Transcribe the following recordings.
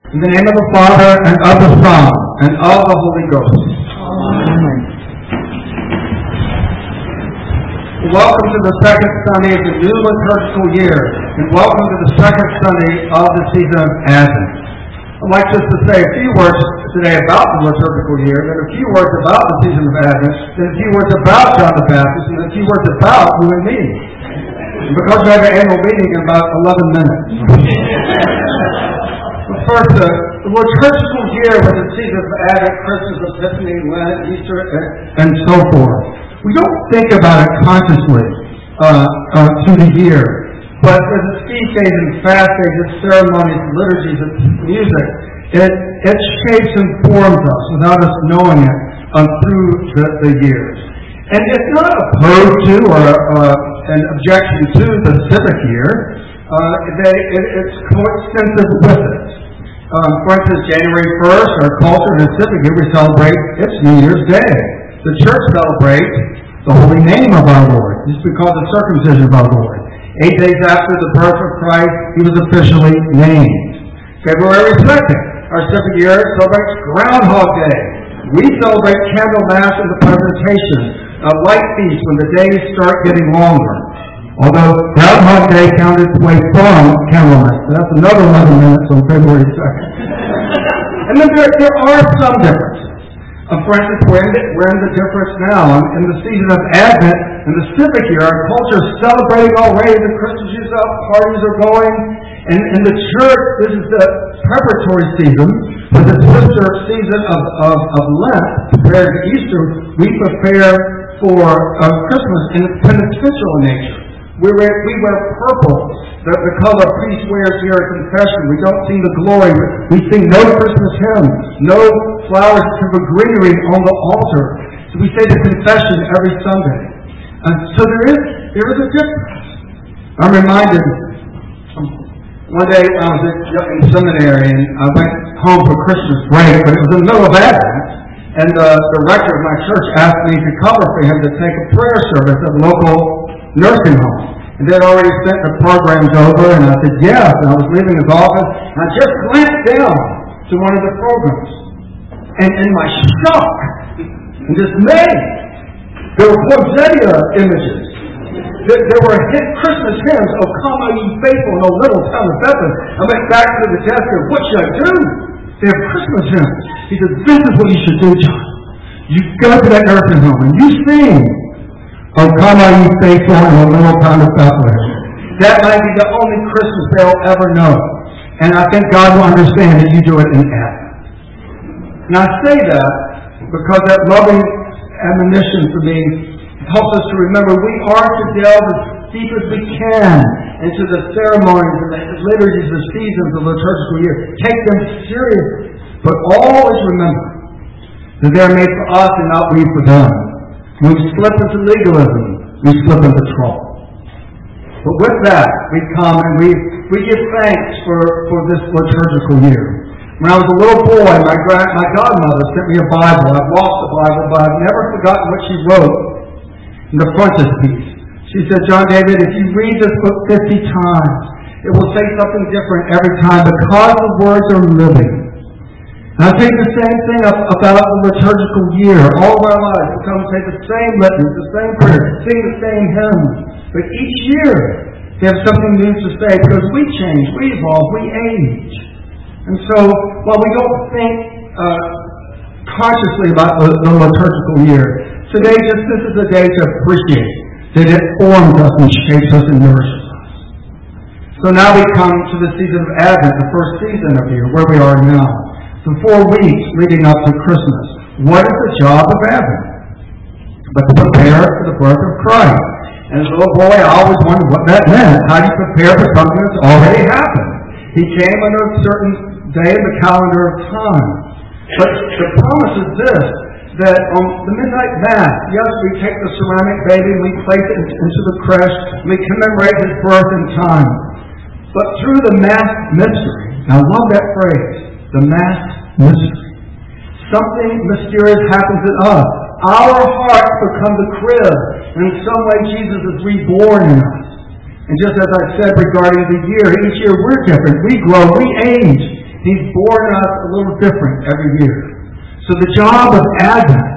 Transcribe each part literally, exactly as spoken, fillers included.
In the name of the Father, and of the Son, and of the Holy Ghost. Amen. Welcome to the second Sunday of the new liturgical year, and welcome to the second Sunday of the season of Advent. I'd like just to say a few words today about the liturgical year, then a few words about the season of Advent, then a few words about John the Baptist, and a few words about you and me. And because we have an annual meeting in about eleven minutes. First, uh, the liturgical year was the season of Advent, Christmas, Epiphany, Lent, Easter, and, and so forth. We don't think about it consciously uh, uh, through the year, but as a feast days and fast days, and ceremonies, liturgies, and music, it it shapes and forms us without us knowing it uh, through the, the years. And it's not opposed to or uh, an objection to the civic year. Uh, they, it, it's coextensive with it. Um, for instance, January first, our culture and civic year, we celebrate its New Year's Day. The church celebrates the holy name of our Lord. This is because of circumcision of our Lord. Eight days after the birth of Christ, he was officially named. February second, our civic year celebrates Groundhog Day. We celebrate Candle Mass and the presentation of light feast when the days start getting longer. Although Groundhog Day counted way from Candlemas. That's another eleven minutes on February second. And then there, there are some differences. Uh, for instance, we're in, the, we're in the difference now. In the season of Advent, in the civic year, our culture is celebrating already. The Christmas is up, parties are going. And in the church, this is the preparatory season. For the sister season of, of, of Lent, compared to Easter, we prepare for uh, Christmas in its penitential nature. We wear, we wear purple, the, the color priest wears here at confession. We don't sing the glory. We sing no Christmas hymns, no flowers of greenery on the altar. So we say the confession every Sunday. And so there is there is a difference. I'm reminded, one day I was in seminary and I went home for Christmas break, but it was in the middle of Advent. And uh, the rector of my church asked me to cover for him to take a prayer service at a local nursing home. And they'd already sent the programs over, and I said, yes. And I was leaving his office, and I just glanced down to one of the programs. And in my shock and dismay, there were poinsettia images. There, there were hit Christmas hymns, O come, O ye faithful, in O little town of Bethlehem. I went back to the desk and what should I do? They have Christmas hymns. He said, this is what you should do, John. You go to that nursing home, and you sing, O come, O ye faithful, in a little town of Bethlehem. That might be the only Christmas they'll ever know. And I think God will understand that you do it in Advent. And I say that because that loving admonition for me helps us to remember we are to delve as deep as we can into the ceremonies and the liturgies, the seasons of the liturgical year. Take them seriously. But always remember that they are made for us and not we for them. When we slip into legalism, we slip into trouble. But with that, we come and we, we give thanks for, for this liturgical year. When I was a little boy, my grand, my godmother sent me a Bible. I've lost the Bible, but I've never forgotten what she wrote in the frontispiece. She said, John David, if you read this book fifty times, it will say something different every time because the words are living. And I think the same thing about the liturgical year. All of our lives, we come and say the same litanies, the same prayers, sing the same hymns. But each year, they have something new to say because we change, we evolve, we age. And so, while we don't think uh, consciously about the, the liturgical year, today just this is a day to appreciate that it forms us and shapes us and nourishes us. So now we come to the season of Advent, the first season of the year, where we are now. The four weeks leading up to Christmas. What is the job of Advent? But to prepare for the birth of Christ. And as a little boy, I always wondered what that meant. How do you prepare for something that's already happened? He came on a certain day in the calendar of time. But the promise is this, that on the midnight mass, yes, we take the ceramic baby and we place it into the creche, and we commemorate his birth in time. But through the mass mystery, and I love that phrase, the mass mystery, something mysterious happens in us. Our hearts become the crib, and in some way Jesus is reborn in us. And just as I said regarding the year, each year we're different. We grow, we age. He's born us a little different every year. So the job of Advent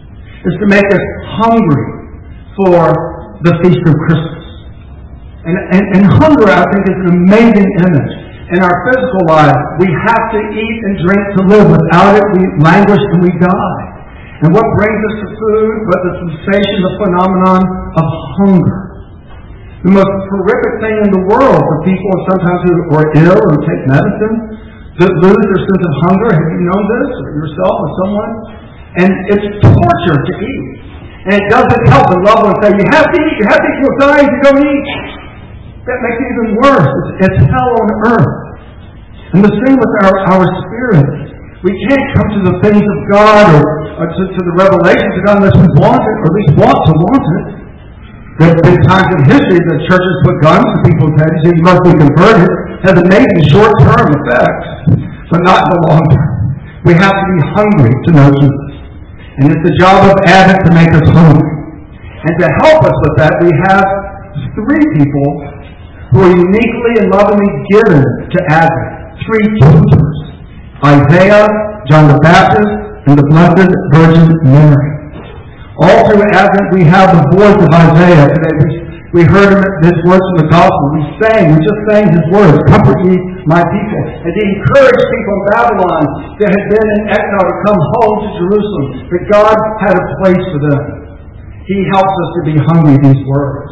is to make us hungry for the Feast of Christmas. And, and, and hunger, I think, is an amazing image. In our physical lives, we have to eat and drink to live. Without it, we languish and we die. And what brings us to food but the sensation, the phenomenon of hunger? The most horrific thing in the world for people sometimes who are ill or take medicine to lose their sense of hunger. Have you known this, or yourself or someone? And it's torture to eat. And it doesn't help the loved one say, you have to eat, you have to eat, you'll die if you don't eat. That makes it even worse. It's, it's hell on earth. And the same with our, our spirit. We can't come to the things of God or, or to, to the revelations of God unless we want it, or at least want to want it. There have been times in history that churches put guns to people's heads and say you must be converted. It has amazing short-term effects, but not in the long term. We have to be hungry to know Jesus. And it's the job of Advent to make us hungry. And to help us with that, we have three people who are uniquely and lovingly given to Advent. Three tutors. Isaiah, John the Baptist, and the Blessed Virgin Mary. All through Advent we have the voice of Isaiah. Today we, we heard his words from the gospel. We sang, we just sang his words, comfort ye my people. And he encouraged people in Babylon that had been in exile to come home to Jerusalem, that God had a place for them. He helps us to be hungry, these words.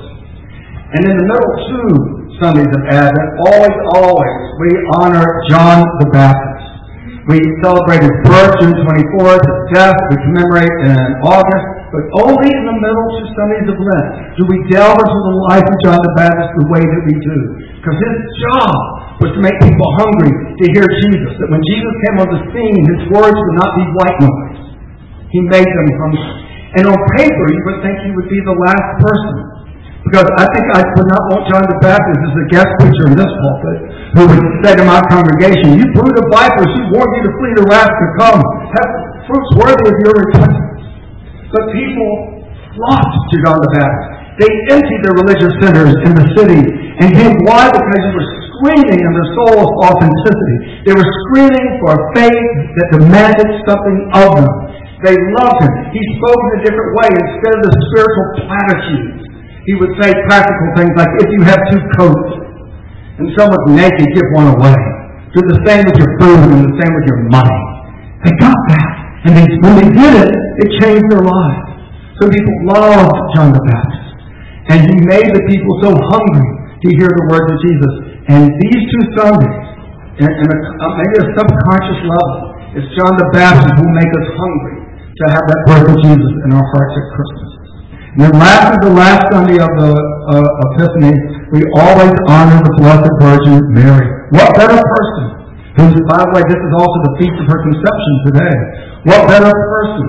And in the middle two Sundays of Advent, always, always, we honor John the Baptist. We celebrate his birth, June twenty-fourth, his death, we commemorate in August, but only in the middle two Sundays of Lent do we delve into the life of John the Baptist the way that we do. Because his job was to make people hungry to hear Jesus. That when Jesus came on the scene, his words would not be white noise. He made them hungry. And on paper, you would think he would be the last person. Because I think I would not want John the Baptist as a guest preacher in this pulpit who would say to my congregation, you brood of vipers, who warned you to flee the wrath to come. Have fruits worthy of your repentance. But people flocked to John the Baptist. They emptied their religious centers in the city. And came why? Because they were screaming in their soul's authenticity. They were screaming for a faith that demanded something of them. They loved him. He spoke in a different way. Instead of the spiritual platitudes, he would say practical things like, if you have two coats and someone's naked, give one away. Do the same with your food and the same with your money. They got that. And they, when they did it, it changed their lives. So people loved John the Baptist. And he made the people so hungry to hear the words of Jesus. And these two Sundays, in, in a, maybe a subconscious level, it's John the Baptist who will make us hungry to have that birth of Jesus in our hearts at Christmas. And then last is the last Sunday of the uh, Epiphany, we always honor the Blessed Virgin Mary. What better person, who's, by the way, this is also the feast of her conception today. What better person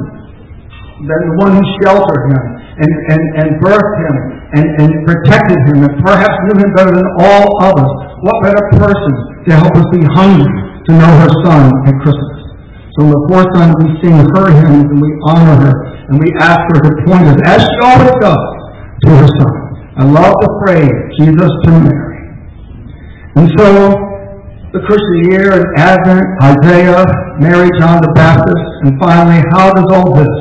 than the one who sheltered him and, and, and birthed him and, and protected him and perhaps knew him better than all others. What better person to help us be hungry to know her Son at Christmas. So on the fourth Sunday we sing her hymns and we honor her and we ask her to point us, as she always does, to her Son. I love the phrase, Jesus to Mary. And so the Christian year and Advent, Isaiah, Mary, John the Baptist, and finally, how does all this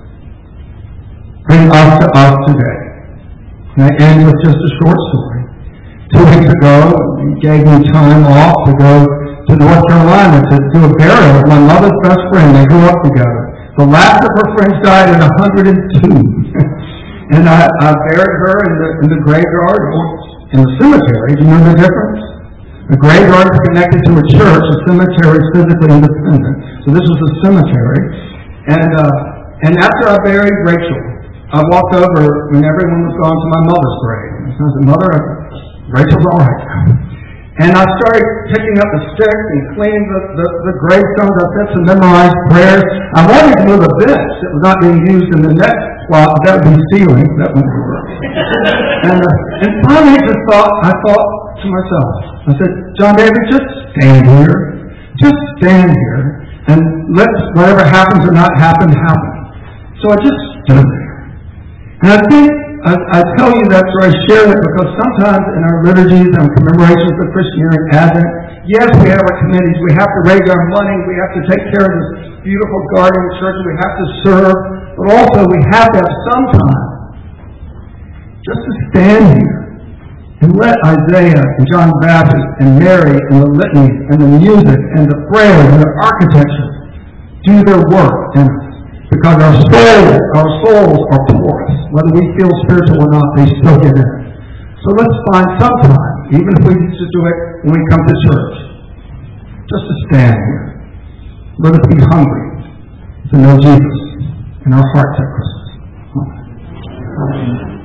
bring us to us today? And I end with just a short story. Two weeks ago, he gave me time off to go to North Carolina to do a burial of my mother's best friend. They grew up together. The last of her friends died at one hundred two. And I, I buried her in the, in the graveyard or in the cemetery. Do you know the difference? The graveyard is connected to a church. The cemetery is physically independent. So this was a cemetery. And uh, and after I buried Rachel, I walked over when everyone was gone to my mother's grave. And I said, Mother, Rachel's all right. And I started picking up the sticks and cleaning the, the, the gravestones. I said some memorized prayers. I wanted to move a bench that was not being used in the next spot. That would be ceiling. That wouldn't work. and, uh, and finally I just thought, I thought to myself, I said, John David, just stand here. Just stand here. And let whatever happens or not happen, happen. So I just stood there. And I think I, I tell you that, so I share it because sometimes in our liturgies and commemorations of Christian year and Advent, Yes, we have our committees. We have to raise our money. We have to take care of this beautiful garden church. We have to serve. But also we have to have some time just to stand here and let Isaiah and John the Baptist and Mary and the litanies and the music and the prayers and the architecture do their work in us. Because our souls, our souls are porous. Whether we feel spiritual or not, they still get in. So let's find some time, even if we need to do it when we come to church, just to stand here. Let us be hungry to know Jesus in our hearts at Christmas. Amen.